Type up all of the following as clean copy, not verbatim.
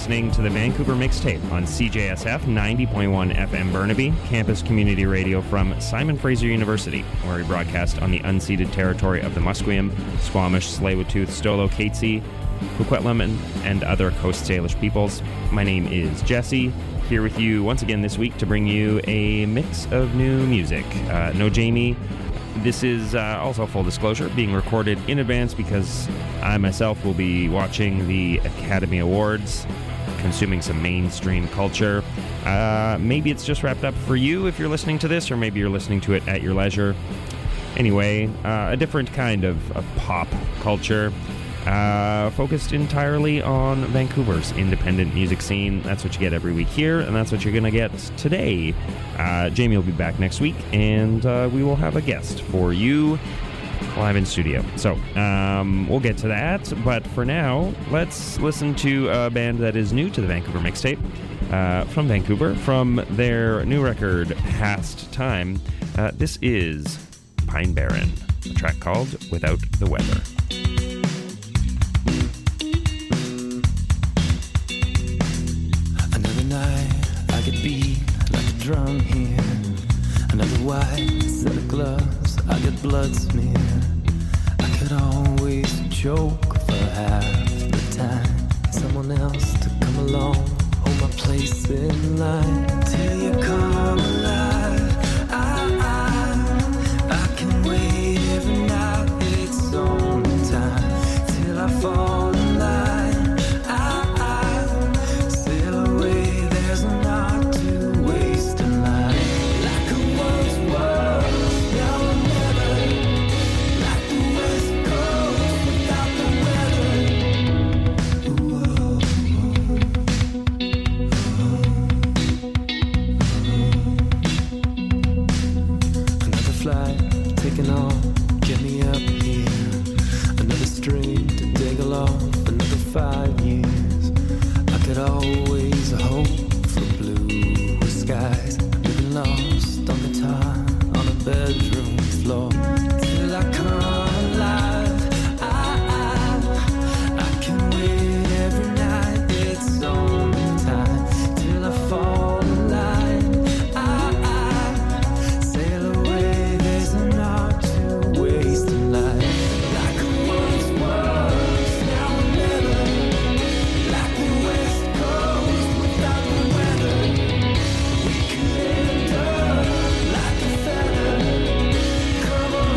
listening to the Vancouver Mixtape on CJSF 90.1 FM Burnaby, campus community radio from Simon Fraser University, where we broadcast on the unceded territory of the Musqueam, Squamish, Tsleil-Waututh, Stolo, Katzie, Coquitlam, and other Coast Salish peoples. My name is Jesse, here with you once again this week to bring you a mix of new music. No Jamie. This is also, full disclosure, being recorded in advance because I myself will be watching the Academy Awards, consuming some mainstream culture. Maybe it's just wrapped up for you if you're listening to this, or maybe you're listening to it at your leisure. Anyway, a different kind of pop culture, focused entirely on Vancouver's independent music scene. That's what you get every week here, and that's what you're going to get today. Jamie will be back next week, and we will have a guest for you live in studio. So, we'll get to that, but for now, let's listen to a band that is new to the Vancouver Mixtape, from Vancouver, from their new record, Past Time. This is Pine Barren, a track called Without the Weather. Beat like a drum here. Another white set of gloves, I get blood smear. I could always choke for half the time. Someone else to come along, hold my place in line. Till you come alive, I can wait every night, it's on time. Till I fall in line, I sail away, there's no another 5 years. I could always hope for blue skies. Living lost on guitar on a bedroom floor. Till I come alive, I can wait every night, it's on time. Till I fall in line, I sail away, there's an art to waste in life. Like I once was, now or never. Like the West Coast without the weather. We could end up like a feather. Come on.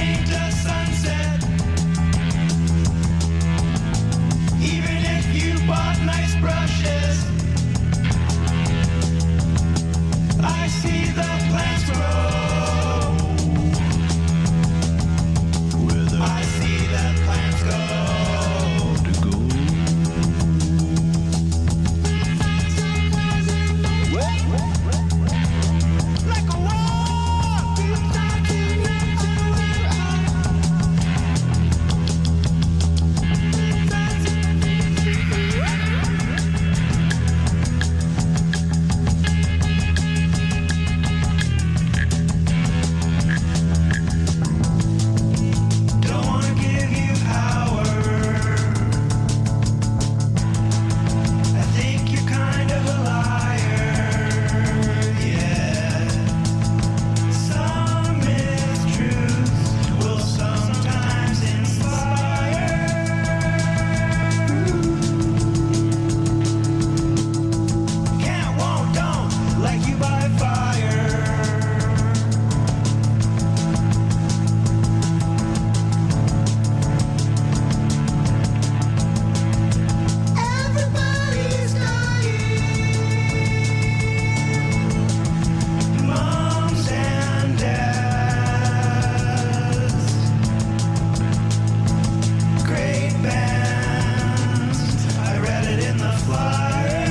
paint a sunset. Even if you bought nice brushes, I see the plants grow. I see the plants go. Like a wall. Don't wanna give you power. I think you're kind of a liar. Yeah. Some mistruths will sometimes inspire. Can't, won't, don't like you by fire. Everybody's dying. Moms and dads. Great bands. I read it in the flyer.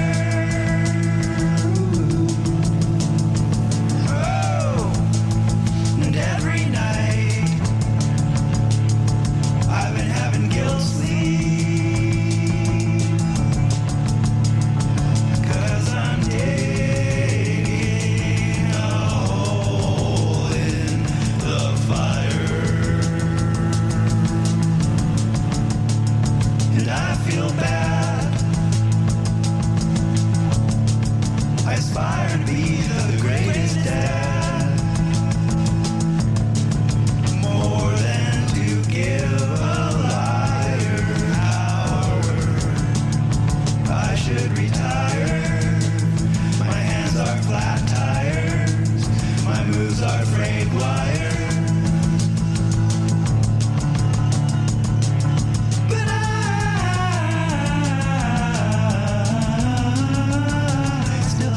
Oh, and every night I've been having guilt sleep, 'cause I'm digging a hole in the fire. And I feel bad. I aspire to be the greatest dad. More than to give a liar power. I should retire. My hands are flat tires. My moves are frayed wire. But I still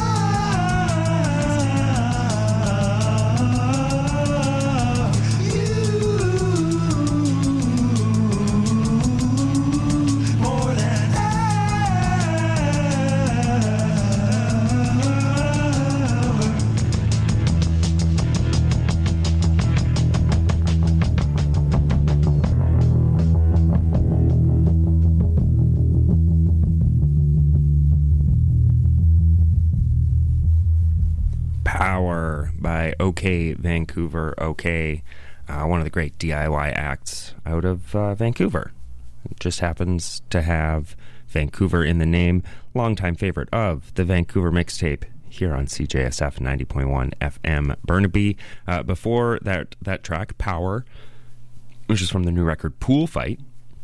love you more than ever. Power by OK Vancouver. OK, one of the great DIY acts out of Vancouver. It just happens to have Vancouver in the name. Longtime favorite of the Vancouver mixtape here on CJSF 90.1 FM Burnaby. Before that track, Power, which is from the new record Pool Fight,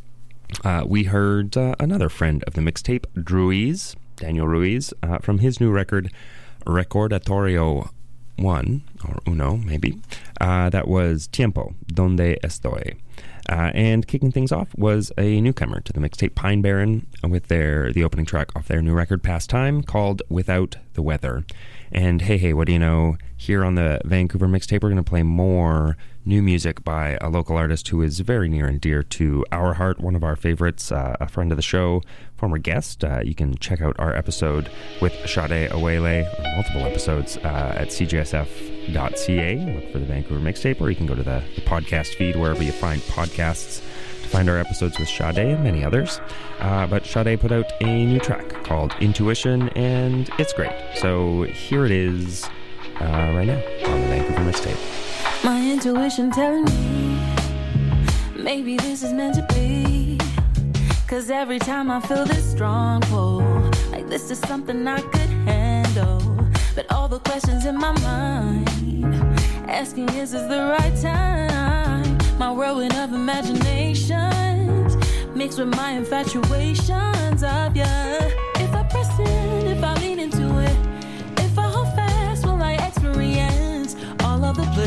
we heard another friend of the mixtape, Ruiz, Daniel Ruiz, from his new record Recordatorio 1, or Uno, maybe. That was Tiempo, Donde Estoy. And kicking things off was a newcomer to the mixtape, Pine Barren, with the opening track off their new record, Pastime, called Without the Weather. And hey, what do you know? Here on the Vancouver mixtape, we're going to play more new music by a local artist who is very near and dear to our heart, one of our favorites, a friend of the show, former guest. You can check out our episode with Sade Awele, or multiple episodes, at cjsf.ca. Look for the Vancouver mixtape, or you can go to the podcast feed wherever you find podcasts to find our episodes with Sade and many others. But Sade put out a new track called Intuition, and it's great. So here it is right now on the Vancouver mixtape. My intuition telling me maybe this is meant to be, 'cause every time I feel this strong pull, like this is something I could handle. But all the questions in my mind asking, is this the right time? My whirlwind of imaginations mixed with my infatuations of ya. If I press it, if I lean into it, if I hold fast, will I experience all of the places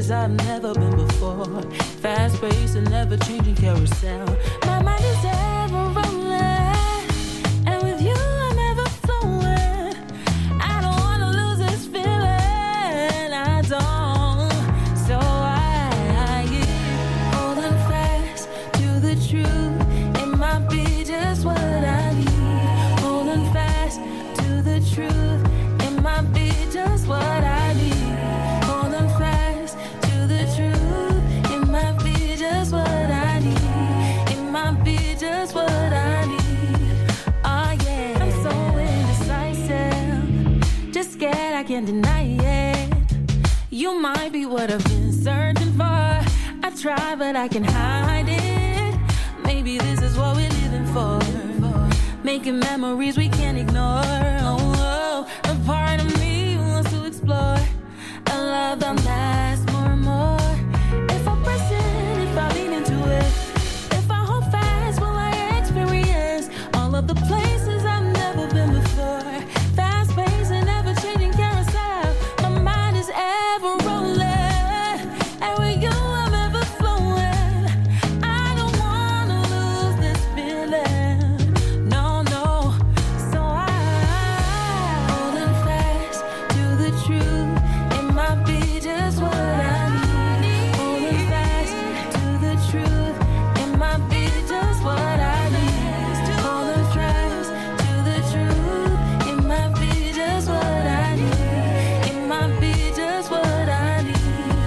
places I've never been before. Fast paced and never changing carousel. My mind is ever rolling, and with you I'm ever flowing. I don't wanna lose this feeling, I don't. So I keep holding fast to the truth. It might be just what I need. Holding fast to the truth. It might be just what I need. Holding fast to the truth. It might be just what I need. It might be just what I need. Oh yeah. I'm so indecisive. Just scared I can't deny it. You might be what I've been searching for. I try but I can hide it. Maybe this is what we're living for. Making memories we can't ignore. Oh, a part of me wants to explore a love that lasts more and more. If I press it, if I lean into it, if I hold fast, will I experience all of the places I've never been before? Fast paced and ever changing carousel. My mind is ever rolling, and with you I'm ever flowing. I don't wanna lose this feeling. No, no. So I holding fast to the truth. It might be just what I need. Holding fast to the truth. It might be just what I need. Holding fast to the truth. It might be just what I need. It might be just what I need.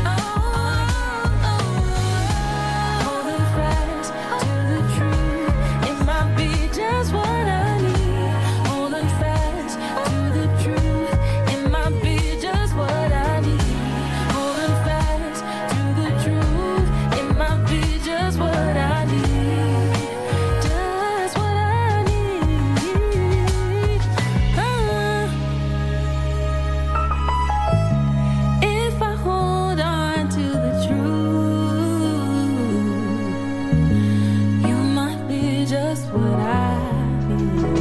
Holding fast to the truth. It might be just what I need. Holding fast to the truth. It might be just what I need. Holding fast to the truth. It might be just what I need. Just what I need. If I hold on to the truth, you might be just what I need.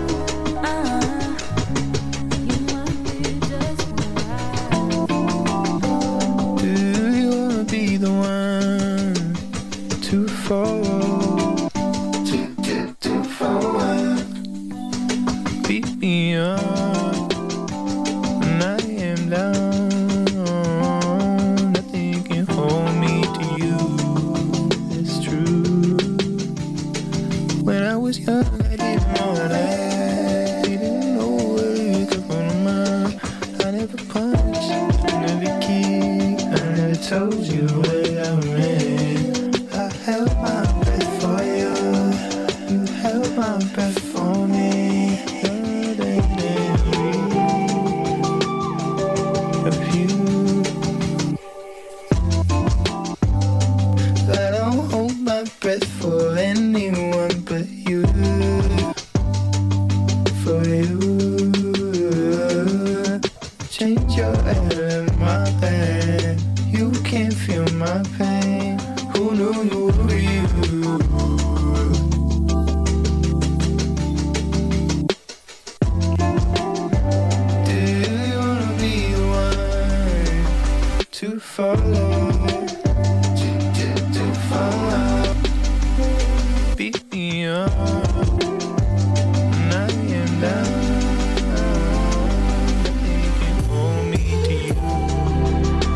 You might be just what I need. Do you wanna be the one to follow? To forward. Beat me up, and I am down. Nothing can hold me to you. It's true. When I was young, I didn't know that. Didn't know where you come from. I never punched, I never kicked, I never told you where I went. I held my breath for you, you held my breath for me. You're the memory of you. I don't hold my breath for anyone but you. For you. Change your air in my bed. You can't feel my pain. Who knew you were you? Do you wanna be the one to follow? To follow. Beat me up, and I am down. Nothing can hold me to you.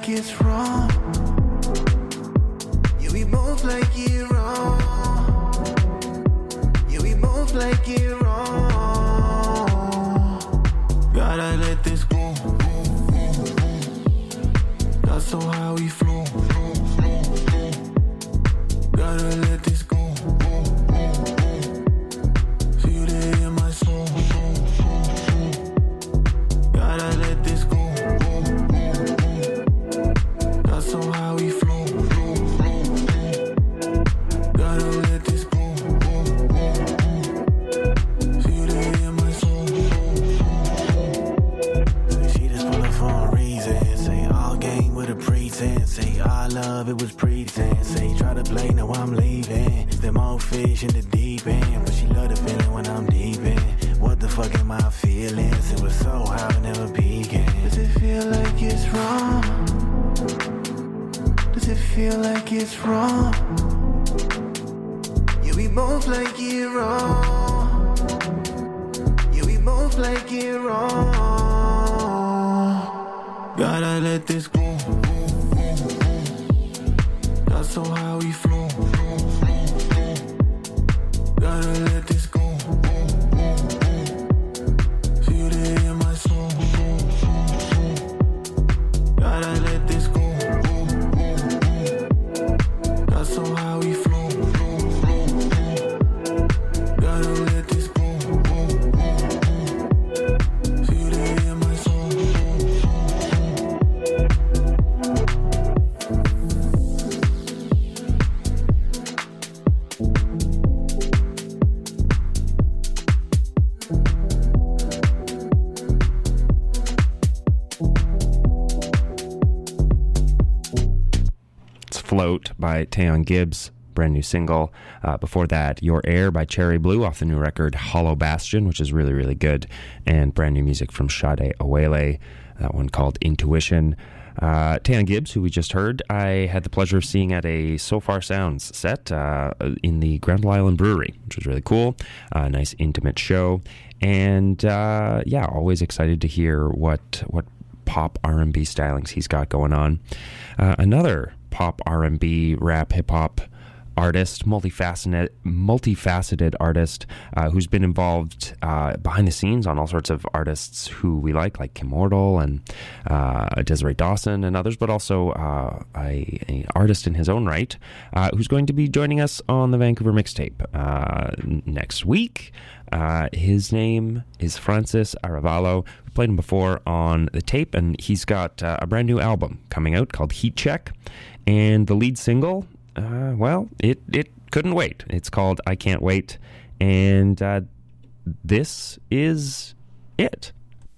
like it's wrong. Yeah, we both like it wrong. Yeah, we both like it wrong. Gotta let this go. That's so how we flow. Gotta let this go. Feel it in my soul. Gotta let this go. That's so how we flow. Gotta let this go. Feel it in my soul. She just pull up for a reason. Say all game with a pretense. Say all love, it was pretense. Say try to play, now I'm leaving. Them old fish in the deep end. But she love the feeling when I'm deep in. What the fuck am I feeling? It was so high, never peaking. Does it feel like it's wrong? Does it feel like it's wrong? Yeah, we both like it wrong. Yeah, we both like it wrong. Gotta let this go. That's so how we flow. Gotta let this go. Feel it in my soul. Gotta let this go. That's so how we flow. Gotta let this go. Feel it in my soul. Float by Taeyeon Gibbs, brand new single. Before that, Your Air by Cherry Blue off the new record Hollow Bastion, which is really, really good, and brand new music from Sade Awele, that one called Intuition. Taeyeon Gibbs, who we just heard, I had the pleasure of seeing at a So Far Sounds set in the Granville Island Brewery, which was really cool. Nice intimate show, and yeah, always excited to hear what pop R&B stylings he's got going on. Another pop R&B, rap, hip-hop artist, multifaceted artist who's been involved behind the scenes on all sorts of artists who we like Kim Mortal and Desiree Dawson and others, but also an artist in his own right who's going to be joining us on the Vancouver Mixtape next week. His name is Francis Arevalo. We played him before on the tape, and he's got a brand new album coming out called Heat Check, and the lead single, well, it couldn't wait. It's called I Can't Wait, and this is it.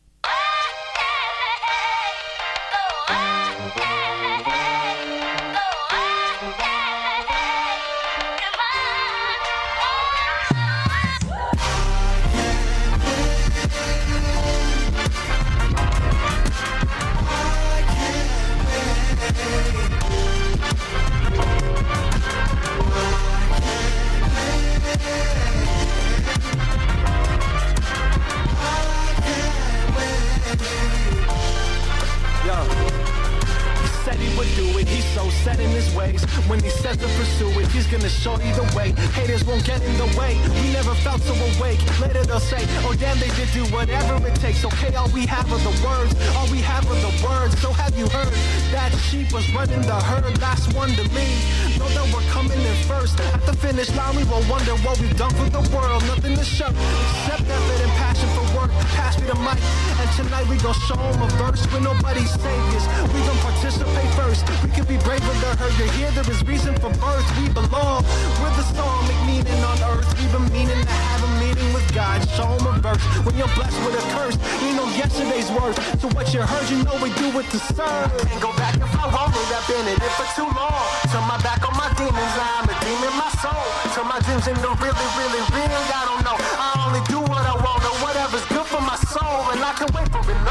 He's so set in his ways. When he says to pursue it, he's gonna show you the way. Haters won't get in the way. We never felt so awake. Later they'll say, oh damn, they did do whatever it takes. Okay, all we have are the words. All we have are the words. So have you heard that sheep was running the herd, last one to leave? Know that we're coming in first. At the finish line, we will wonder what we've done for the world. Nothing to show except effort and passion for work. Pass me the mic, and tonight we gon' show them a verse with nobody's saviors. We gon' participate first. We can be brave with the hurt. You're here, there is reason for birth. We belong with the song, make meaning on earth. We've been meaning to have a meeting with God. Show them a verse. When you're blessed with a curse, you know yesterday's worth. So what you heard, you know we do it to serve. Can't go back if I won't. I've been in it for too long. Turn my back on my demons, I'm redeeming my soul. Turn my dreams into really, really real. I don't know. I only do what I want or whatever's good for my soul. And I can wait for it, no.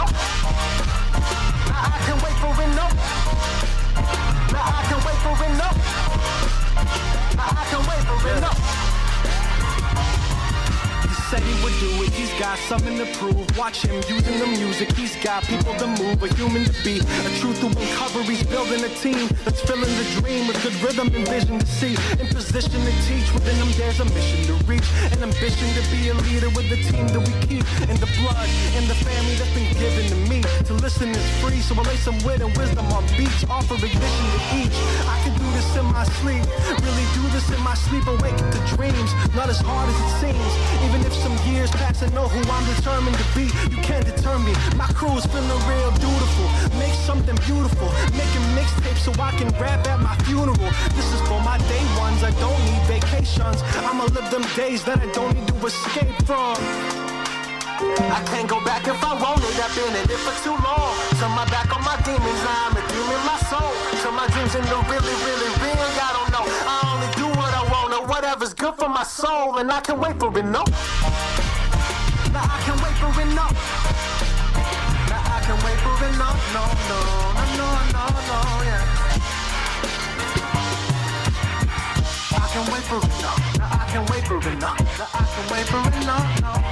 I can wait for it, no. I can wait for it, no. I can wait for it, no. He said he would do it, he's got something to prove. Watch him using the music, he's got people to move, a human to be, a truth to uncover. He's building a team that's filling the dream with good rhythm and vision to see. In position to teach, within them there's a mission to reach, an ambition to be a leader with the team that we keep. In the blood, in the family that's been given to me. To listen is free, so I lay some wit and wisdom on beats, offer ignition to each. I can do this in my sleep, really do this in my sleep, awake to dreams, not as hard as it seems. Even if some years pass, I know who I'm determined to be. You can't deter me, my crew is feeling real dutiful. Make something beautiful, making mixtapes so I can rap at my funeral. This is for my day ones, I don't need vacations. I'ma live them days that I don't need to escape from. I can't go back if I want it. I've been in it for too long. Turn my back on my demons, now I'm redeeming my soul. Turn my dreams into really, really real. I don't know, I only do what I want or whatever's good for my soul. And I can't wait for it, no. Now I can't wait for it, no. Now I can't wait for it, no, no, no, no, no, no, yeah. I can't wait for it, no. Now I can't wait for it, no. Now I can't wait for it, no, no.